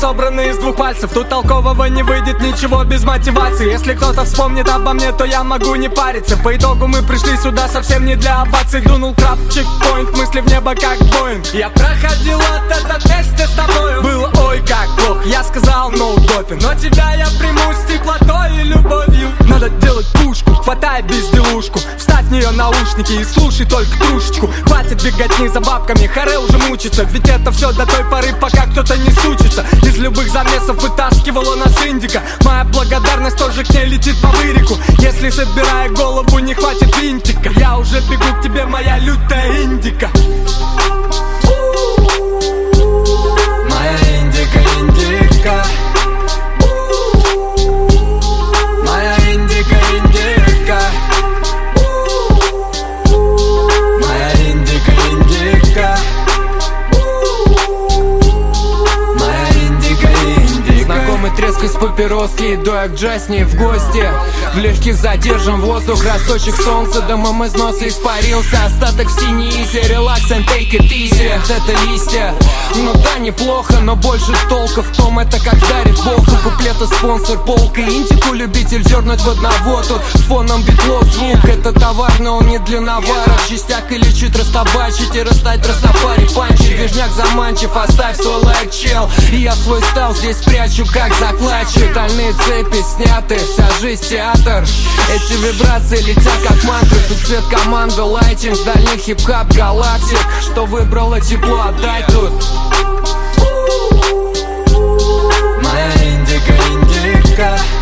собраны из двух пальцев. Тут толкового не выйдет ничего без мотивации. Если кто-то вспомнит обо мне, то я могу не париться. По итогу мы пришли сюда совсем не для оваций. Дунул краб, чекпоинт, мысли в небо как Боинг. Я проходил этот вместе с тобою. Было ой как плохо, я сказал no допинг. Но тебя я приму с теплотой и любовью. Надо делать пушку, хватай безделушку. Вставь в нее наушники и слушай только трушечку. Хватит беготни за бабками, харе уже мучится. Ведь это все до той поры, пока кто-то не сучится. Из любых замесов вытаскивала нас Индика. Моя благодарность тоже к ней летит по вырику. Если собирая голову не хватит винтика, я уже бегу к тебе, моя лютая индика. Моя индика, индика. Моя индика, индика. Моя индика, индика. Моя индика, индика. Знакомый треск из папироски, иду я к Джасни в гости. В легких задержан воздух, росточек солнца, дымом из носа испарился. Остаток в синей изи, релакс and take it easy. Это листья, ну да, неплохо, но больше толка в том, это как дарит Бог. У куплета спонсор полка, индику любитель дернуть в одного. Тут с фоном битло звук, это товар, но он не для наваров. Частяк или чуть растабачить и растать растафари панчи. Движняк заманчив, оставь свой лайк, чел. И я свой стал здесь прячу, как закладчик. Стальные цепи сняты, вся жизнь театр. Эти вибрации летят как мантры. Тут цвет команды, лайтинг с дальних хип-хап галактик. Что выбрала тепло, отдай тут. Моя индика, индика.